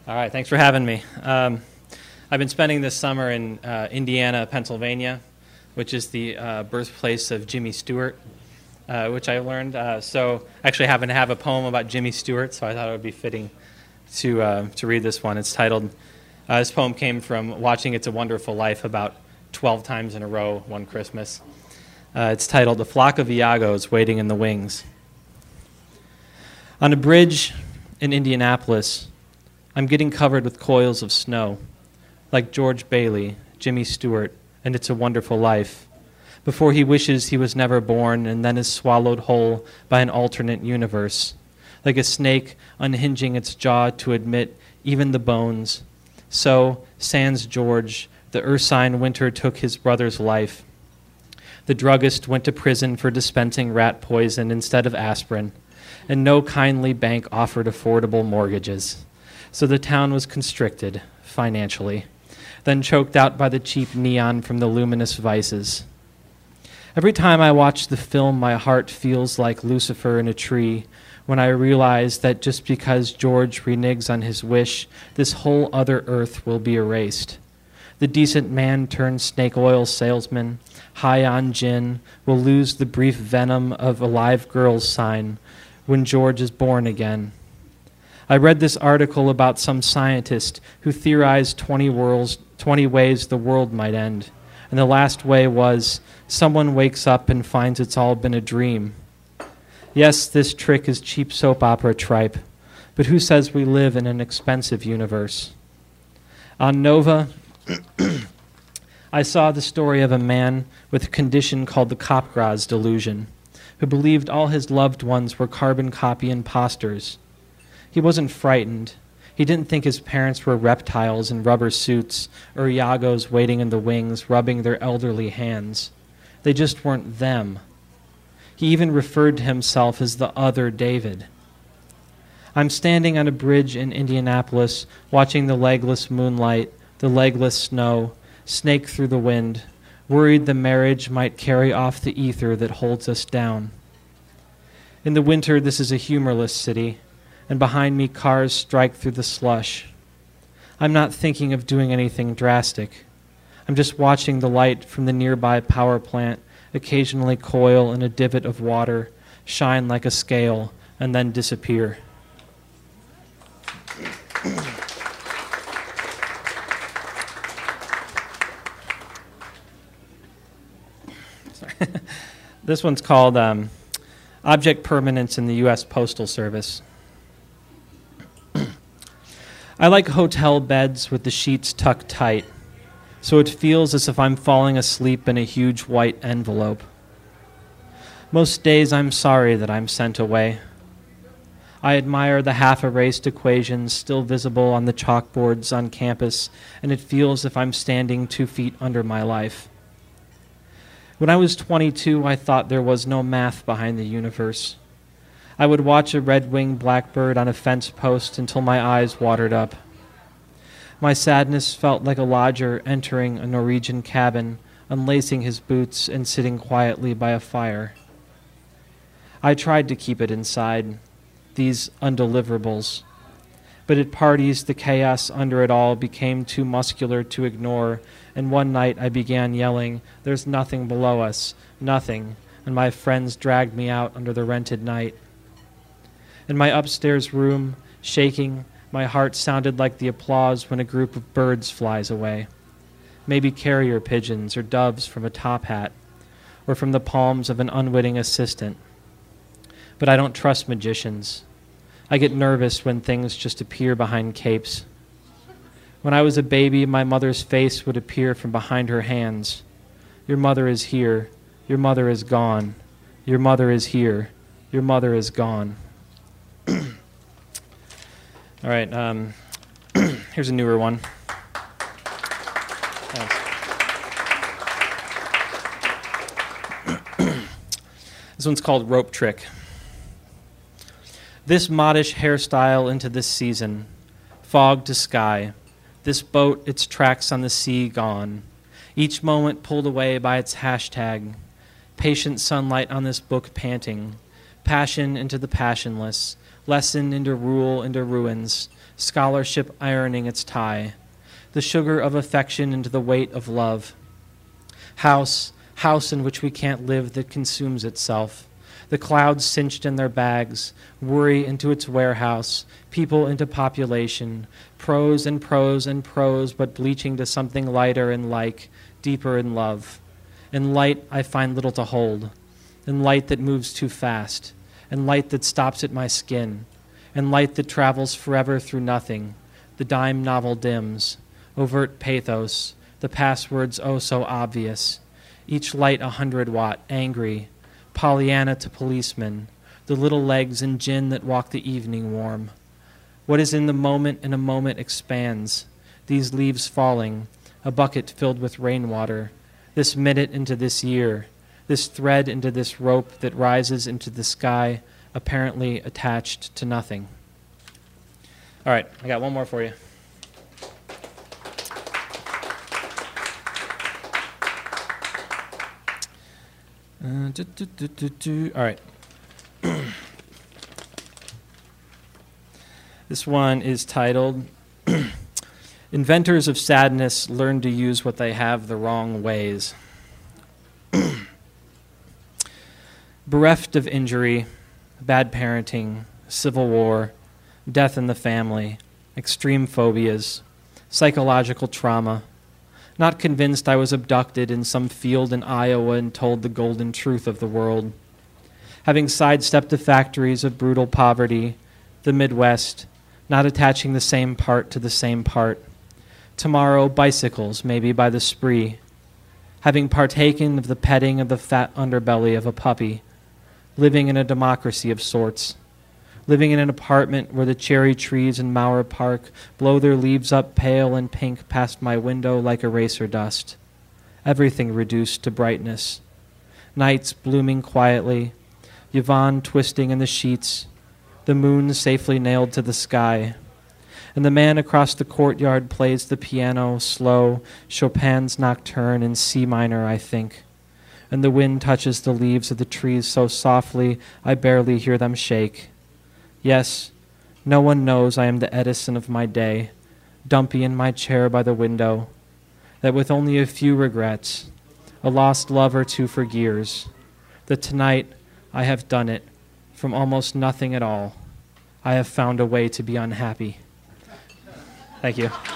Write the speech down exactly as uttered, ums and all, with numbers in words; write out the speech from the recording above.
All right, thanks for having me. Um, I've been spending this summer in uh, Indiana, Pennsylvania, which is the uh, birthplace of Jimmy Stewart, uh, which I learned. Uh, so I actually happen to have a poem about Jimmy Stewart, so I thought it would be fitting to uh, to read this one. It's titled, uh, this poem came from watching It's a Wonderful Life about twelve times in a row one Christmas. Uh, it's titled, A Flock of Iagos Waiting in the Wings. On a bridge in Indianapolis, I'm getting covered with coils of snow, like George Bailey, Jimmy Stewart, and It's a Wonderful Life, before he wishes he was never born and then is swallowed whole by an alternate universe, like a snake unhinging its jaw to admit even the bones. So, sans George, the ursine winter took his brother's life. The druggist went to prison for dispensing rat poison instead of aspirin, and no kindly bank offered affordable mortgages. So the town was constricted, financially, then choked out by the cheap neon from the luminous vices. Every time I watch the film, my heart feels like Lucifer in a tree, when I realize that just because George reneges on his wish, this whole other earth will be erased. The decent man turned snake oil salesman, high on gin, will lose the brief venom of a live girl's sign when George is born again. I read this article about some scientist who theorized twenty, worlds, twenty ways the world might end. And the last way was, someone wakes up and finds it's all been a dream. Yes, this trick is cheap soap opera tripe, but who says we live in an expensive universe? On Nova, I saw the story of a man with a condition called the Capgras delusion, who believed all his loved ones were carbon copy imposters. He wasn't frightened. He didn't think his parents were reptiles in rubber suits or Iagos waiting in the wings, rubbing their elderly hands. They just weren't them. He even referred to himself as the other David. I'm standing on a bridge in Indianapolis, watching the legless moonlight, the legless snow, snake through the wind, worried the marriage might carry off the ether that holds us down. In the winter, this is a humorless city, and behind me cars strike through the slush. I'm not thinking of doing anything drastic. I'm just watching the light from the nearby power plant occasionally coil in a divot of water, shine like a scale, and then disappear. This one's called um, Object Permanence in the U S Postal Service. I like hotel beds with the sheets tucked tight, so it feels as if I'm falling asleep in a huge white envelope. Most days I'm sorry that I'm sent away. I admire the half-erased equations still visible on the chalkboards on campus, and it feels as if I'm standing two feet under my life. When I was twenty-two, I thought there was no math behind the universe. I would watch a red-winged blackbird on a fence post until my eyes watered up. My sadness felt like a lodger entering a Norwegian cabin, unlacing his boots and sitting quietly by a fire. I tried to keep it inside, these undeliverables, but at parties the chaos under it all became too muscular to ignore, and one night I began yelling, "There's nothing below us, nothing," and my friends dragged me out under the rented night. In my upstairs room, shaking, my heart sounded like the applause when a group of birds flies away. Maybe carrier pigeons or doves from a top hat, or from the palms of an unwitting assistant. But I don't trust magicians. I get nervous when things just appear behind capes. When I was a baby, my mother's face would appear from behind her hands. Your mother is here. Your mother is gone. Your mother is here. Your mother is gone. All right, um, here's a newer one. This one's called Rope Trick. This modish hairstyle into this season, fog to sky, this boat, its tracks on the sea gone, each moment pulled away by its hashtag, patient sunlight on this book panting, passion into the passionless, lesson into rule into ruins, scholarship ironing its tie, the sugar of affection into the weight of love. House, house in which we can't live that consumes itself. The clouds cinched in their bags, worry into its warehouse, people into population, prose and prose and prose, but bleaching to something lighter and like, deeper in love. In light I find little to hold, in light that moves too fast, in light that stops at my skin, in light that travels forever through nothing. The dime novel dims, overt pathos, the passwords oh so obvious, each light a hundred watt, angry, Pollyanna to policeman, the little legs and gin that walk the evening warm. What is in the moment in a moment expands, these leaves falling, a bucket filled with rainwater, this minute into this year, this thread into this rope that rises into the sky, apparently attached to nothing. All right, I got one more for you. Uh, do, do, do, do, do. All right. This one is titled, Inventors of Sadness Learn to Use What They Have the Wrong Ways. Bereft of injury, bad parenting, civil war, death in the family, extreme phobias, psychological trauma, not convinced I was abducted in some field in Iowa and told the golden truth of the world. Having sidestepped the factories of brutal poverty, the Midwest, not attaching the same part to the same part. Tomorrow, bicycles, maybe by the spree. Having partaken of the petting of the fat underbelly of a puppy. Living in a democracy of sorts. Living in an apartment where the cherry trees in Mauer Park blow their leaves up pale and pink past my window like eraser dust. Everything reduced to brightness. Nights blooming quietly, Yvonne twisting in the sheets, the moon safely nailed to the sky. And the man across the courtyard plays the piano, slow, Chopin's Nocturne in C minor, I think. And the wind touches the leaves of the trees so softly I barely hear them shake. Yes, no one knows I am the Edison of my day, dumpy in my chair by the window, that with only a few regrets, a lost love or two for years, that tonight I have done it, from almost nothing at all. I have found a way to be unhappy. Thank you.